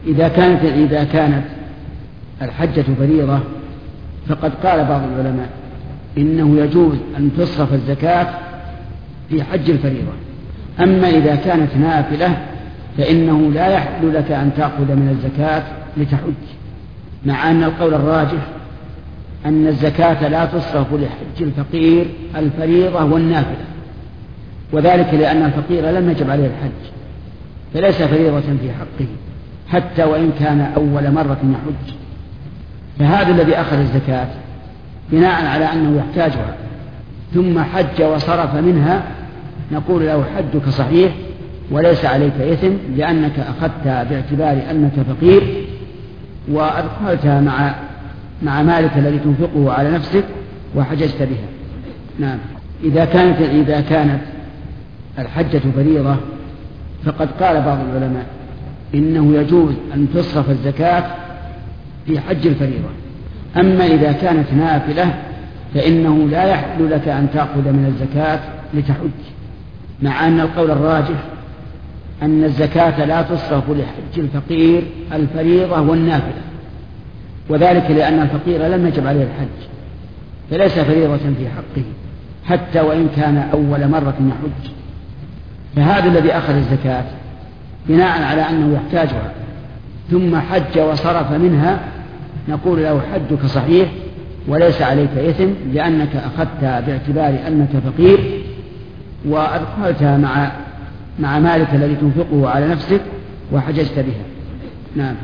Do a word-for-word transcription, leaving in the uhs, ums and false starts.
إذا كانت إذا كانت الحجة فريضة فقد قال بعض العلماء إنه يجوز أن تصرف الزكاة في حج الفريضة. أما إذا كانت نافلة فإنه لا يحل لك أن تأخذ من الزكاة لتحج، مع أن القول الراجح أن الزكاة لا تصرف لحج الفقير الفريضة والنافلة، وذلك لأن الفقير لم يجب عليه الحج فليس فريضة في حقه حتى وإن كان أول مرة يحج. فهذا الذي أخذ الزكاة بناء على أنه يحتاجها ثم حج وصرف منها نقول له حجك صحيح وليس عليك إثم، لأنك أخذتها باعتبار أنك فقير وأدخلتها مع مع مالك الذي تنفقه على نفسك وحججت بها. نعم. إذا كانت إذا كانت الحجة فريضة فقد قال بعض العلماء إنه يجوز أن تصرف الزكاة في حج الفريضة. أما إذا كانت نافلة فإنه لا يحل لك أن تأخذ من الزكاة لتحج، مع أن القول الراجح أن الزكاة لا تصرف لحج الفقير الفريضة والنافلة، وذلك لأن الفقير لم يجب عليه الحج فليس فريضة في حقه حتى وإن كان أول مرة يحج. فهذا الذي أخذ الزكاة بناء على أنه يحتاجها ثم حج وصرف منها نقول له حجك صحيح وليس عليك إثم، لأنك أخذتها باعتبار أنك فقير وأدخلتها مع مع مالك الذي تنفقه على نفسك وحججت بها. نعم.